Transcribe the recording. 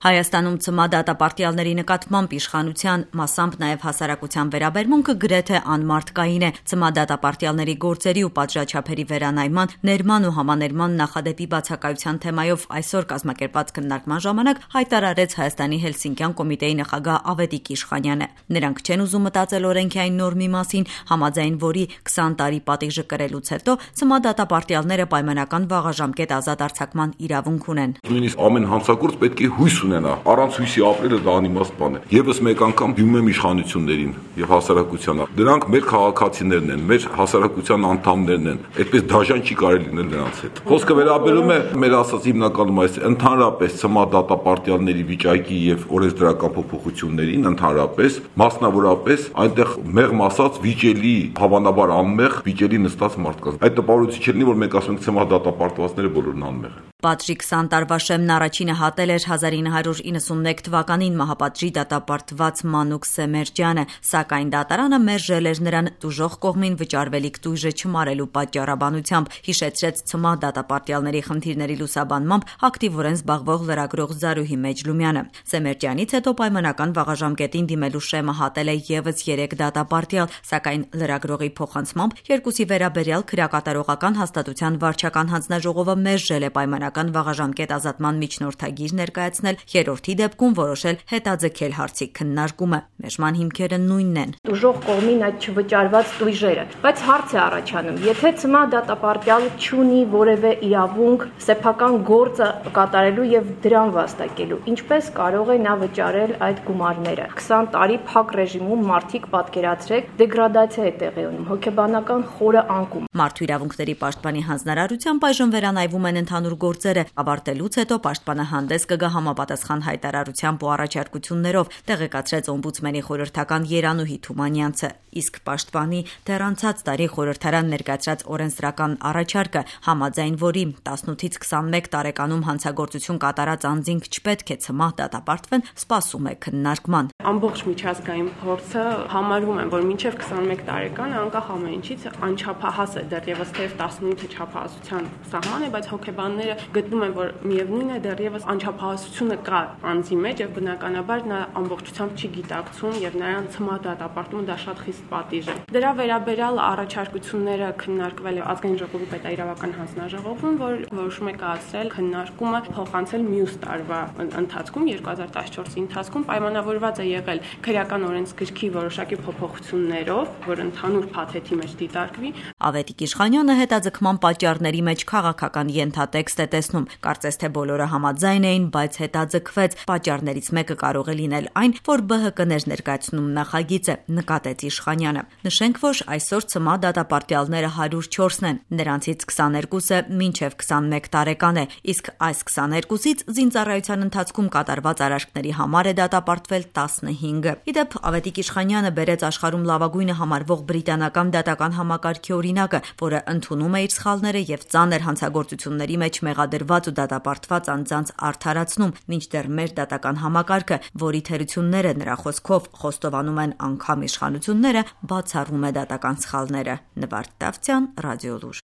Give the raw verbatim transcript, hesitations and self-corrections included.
Հայաստանում ցմահ դատապարտյալների նկատմամբ իշխանության, մասամբ նաև հասարակության վերաբերմունքը գրեթե անմարդկային է։ Ցմահ դատապարտյալների գործերի ու պատժաչափերի վերանայման, ներման ու համաներման նախադեպի բացակայության թեմայով այսօր կազմակերպված քննարկման ժամանակ հայտարարեց Հայաստանի Հելսինկյան կոմիտեի նախագահ Ավետիք Իշխանյանը։ Նրանք չեն ուզում մտածել օրենքային նորմի մասին, համաձայն որի քսան տարի պատիժը կրելուց հետո ցմահ դատապարտյալները պայմանական վաղաժամկետ ազատ արձակման իրավունք ունեն։ Նույնիսկ ամեն հանցագործ պետք է հույս ունենա, առանց հույսի ապրելը դա անիմաստ բան է։ Եվս մեկ անգամ դիմում եմ իշխանություններին եւ հասարակությանը։ Դրանք մեր քաղաքացիներն են, մեր հասարակության անդամներն են։ Այդպես դաժան չի կարելի լինել նրանց հետ։ Խոսքը վերաբերում է մեր ասած հիմնականում այս ընդհանրապես ցմահ դատապարտյալների վիճակի եւ օրենսդրական փոփոխություններին, ընդհանրապես, մասնավորապես այնտեղ մեղմ ասած վիճելի, հավանաբար անմեղ, վիճելի նստած մարդկանց։ Այդ տպավորություն չլինի, որ մենք ասում ենք ցմահ դատապարտվածները բոլորն անմեղ են։ Պատժի քսան տարվա շեմն առաջինը հատել էր հազար ինը հարյուր իննսունմեկ թվականին մահապատժի դատապարտված Մանուկ Սեմերջյանը, սակայն դատարանը մերժել էր նրան տուժող կողմին վճարվելիք տույժը չմարելու պատճառաբանությամբ, հիշեցրեց ցմահ դատապարտյալների խնդիրների լուսաբանմամբ ակտիվորեն զբաղվող լրագրող Զարուհի Մեջլումյանը։ Սեմերջյանից հետո պայմանական վաղաժամկետին դիմելու շեմը հատել է եւս երեք դատապարտյալ, սակայն լրագրողի փոխանցմամբ երկուսի վերաբերյալ քրեակատարողական հաստատության վարչական հանձնաժողովը մերժել է պայմանական վաղաժամկետ ազատման միջնորդագիր ներկայացնել, երրորդի դեպքում որոշել հետաձգել հարցի քննարկումը։ Մերժման հիմքերը նույնն են։ Տուժող կողմին այդ չվճարված տույժերը, բայց հարց է առաջանում, եթե ցմահ դատապարտյալը չունի որևէ իրավունք սեփական գործը կատարելու եւ դրան վաստակելու, ինչպես կարող է նա վճարել այդ գումարները։ քսան տարի փակ ռեժիմում մարդիկ պատկերացրեք դեգրադացիա է տեղի ունենում, հոգեբանական խորը անկում։ Մարդու իրավունքների պաշտպանի հանձնարարությամբ այժմ վերանայվում են ընդհանուր գործերը, ավարտելուց հետո պաշտպանը հանդես կգա համապատասխան հայտարարությամբ ու առաջարկություններով, տեղեկացրեց օմբուդսմենի խորհրդական Երանուհի Թումանյանցը։ Իսկ պաշտպանի դեռ անցած տարի խորհրդարան ներկայացրած օրենսդրական առաջարկը, համաձայն որի տասնութից քսանմեկ տարեկանում հանցագործություն կատարած անձինք չպետք է ցմահ դատապարտվեն, սպասում է քննարկման։ Ամբողջ միջազգային փորձը համարում են, որ մինչև քսանմեկ տարեկանը անկախ ամեն ինչից անչափահաս է, դեռևս թեև տասնութը չափահասության սահման է, բայց հոգեբանները գտնում են, որ միևնույն է դեռևս անչափահասությունը կա անձի մեջ եւ բնականաբար նա ամբողջությամբ չի գիտակցում եւ նրան ցմահ դատապարտումը դա շատ խիստ պատիժ է։ Դրա վերաբերյալ առաջարկությունները քննարկվել է ազգային ժողովի պետաիրավական հանձնաժողովում, որ որոշում է կայացրել քննարկումը փոխանցել մյուս տարվա ընթացքում երկու հազար տասնչորսի ընթացքում պայմանավորված է եղել քրեական օրենսգրքի որոշակի փոփոխություններով, որ ընդհանուր փաթեթի մեջ դիտարկվի։ Ավետիք Իշխանյանը հետաձգման պատճառների մեջ քաղաքական ենթատեքստ է տեսնում, կարծես թե բոլորը համաձայն էին, բայց հետաձգվեց։ Պատճառներից մեկը կարող է լինել այն, որ B H K-ներ ներկայացնում նախագիծը, նկատեց Իշխանյանը։ Նշենք, որ այսօր ցմահ դատապարտյալները հարյուր չորսն են, նրանցից քսաներկուսը մինչև քսանմեկ տարեկան է, իսկ այս քսաներկուսից զինծառայության ընթացքում կատարված արարքների համար է դատապարտվել տասնհինգը։ Իդեպ Ավետիք Իշխանյանը բերեց աշխարհում լավագույնը համարվող բրիտանական դատական համակարգի օրինակը, որը ընդունում է իր սխալները եւ ծանր հանցագործությունների մեջ մեղադրված ու դատապարտված անձանց արդարացնում, մինչդեռ մեր դատական համակարգը, որի թերությունները նրա խոսքով խոստովանում են անգամ իշխանությունները, բացառում է դատական սխալները։ Նվարդ Տավթյան, Ռադիոլուր։